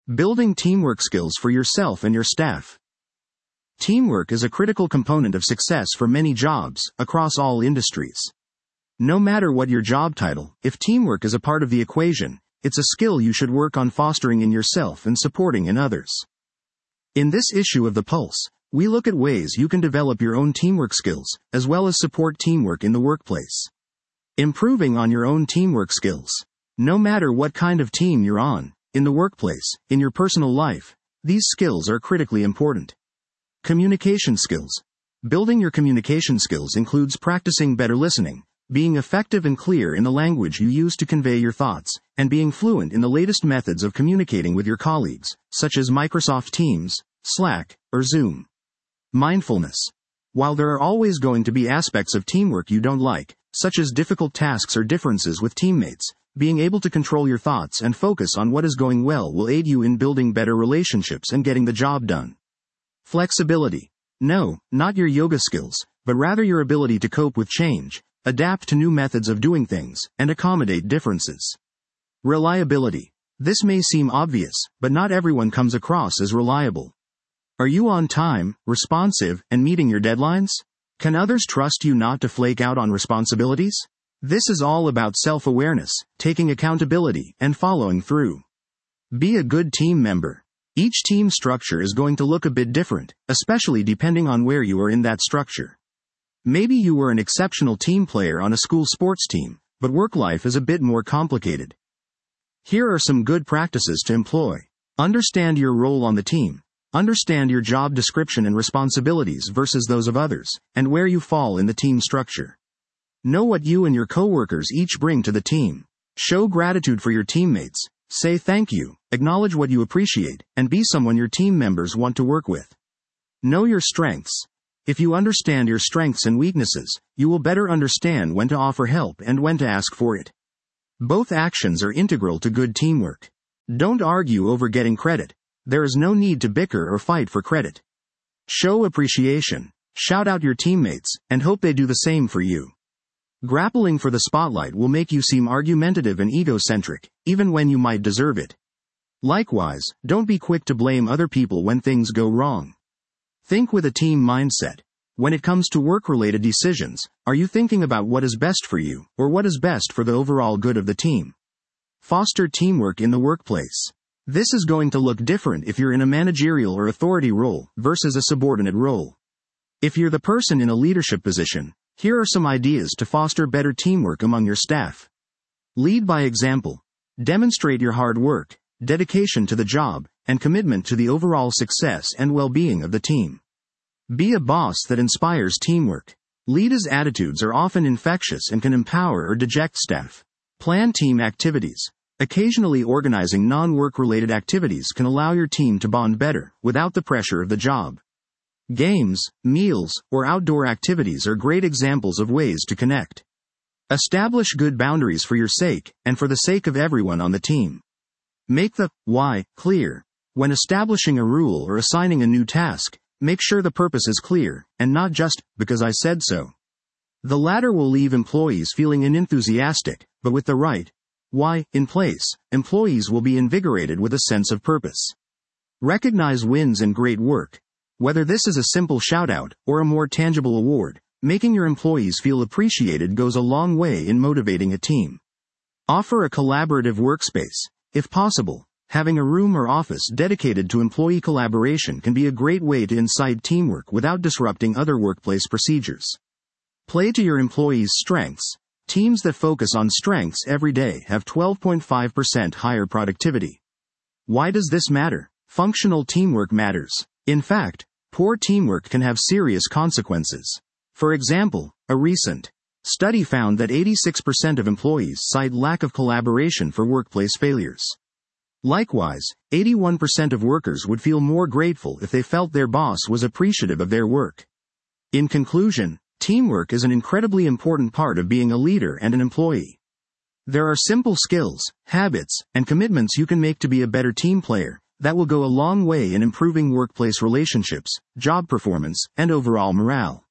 Building teamwork skills for yourself and your staff. Teamwork is a critical component of success for many jobs, across all industries. No matter what your job title, if teamwork is a part of the equation, it's a skill you should work on fostering in yourself and supporting in others. In this issue of The Pulse, we look at ways you can develop your own teamwork skills, as well as support teamwork in the workplace. Improving on your own teamwork skills. No matter what kind of team you're on, in the workplace, in your personal life, these skills are critically important. Communication skills. Building your communication skills includes practicing better listening, being effective and clear in the language you use to convey your thoughts, and being fluent in the latest methods of communicating with your colleagues, such as Microsoft Teams, Slack, or Zoom. Mindfulness. While there are always going to be aspects of teamwork you don't like, such as difficult tasks or differences with teammates, being able to control your thoughts and focus on what is going well will aid you in building better relationships and getting the job done. Flexibility. No, not your yoga skills, but rather your ability to cope with change, adapt to new methods of doing things, and accommodate differences. Reliability. This may seem obvious, but not everyone comes across as reliable. Are you on time, responsive, and meeting your deadlines? Can others trust you not to flake out on responsibilities? This is all about self-awareness, taking accountability, and following through. Be a good team member. Each team structure is going to look a bit different, especially depending on where you are in that structure. Maybe you were an exceptional team player on a school sports team, but work life is a bit more complicated. Here are some good practices to employ. Understand your role on the team. Understand your job description and responsibilities versus those of others, and where you fall in the team structure. Know what you and your coworkers each bring to the team. Show gratitude for your teammates. Say thank you, acknowledge what you appreciate, and be someone your team members want to work with. Know your strengths. If you understand your strengths and weaknesses, you will better understand when to offer help and when to ask for it. Both actions are integral to good teamwork. Don't argue over getting credit. There is no need to bicker or fight for credit. Show appreciation. Shout out your teammates, and hope they do the same for you. Grappling for the spotlight will make you seem argumentative and egocentric, even when you might deserve it. Likewise, don't be quick to blame other people when things go wrong. Think with a team mindset. When it comes to work-related decisions, are you thinking about what is best for you, or what is best for the overall good of the team? Foster teamwork in the workplace. This is going to look different if you're in a managerial or authority role versus a subordinate role. If you're the person in a leadership position, here are some ideas to foster better teamwork among your staff. Lead by example. Demonstrate your hard work, dedication to the job, and commitment to the overall success and well-being of the team. Be a boss that inspires teamwork. Leaders' attitudes are often infectious and can empower or deject staff. Plan team activities. Occasionally organizing non-work-related activities can allow your team to bond better, without the pressure of the job. Games, meals, or outdoor activities are great examples of ways to connect. Establish good boundaries for your sake, and for the sake of everyone on the team. Make the why clear. When establishing a rule or assigning a new task, make sure the purpose is clear, and not just, because I said so. The latter will leave employees feeling unenthusiastic, but with the right why in place, employees will be invigorated with a sense of purpose. Recognize wins and great work. Whether this is a simple shout-out or a more tangible award, making your employees feel appreciated goes a long way in motivating a team. Offer a collaborative workspace. If possible, having a room or office dedicated to employee collaboration can be a great way to incite teamwork without disrupting other workplace procedures. Play to your employees' strengths. Teams that focus on strengths every day have 12.5% higher productivity. Why does this matter? Functional teamwork matters. In fact, poor teamwork can have serious consequences. For example, a recent study found that 86% of employees cite lack of collaboration for workplace failures. Likewise, 81% of workers would feel more grateful if they felt their boss was appreciative of their work. In conclusion, teamwork is an incredibly important part of being a leader and an employee. There are simple skills, habits, and commitments you can make to be a better team player that will go a long way in improving workplace relationships, job performance, and overall morale.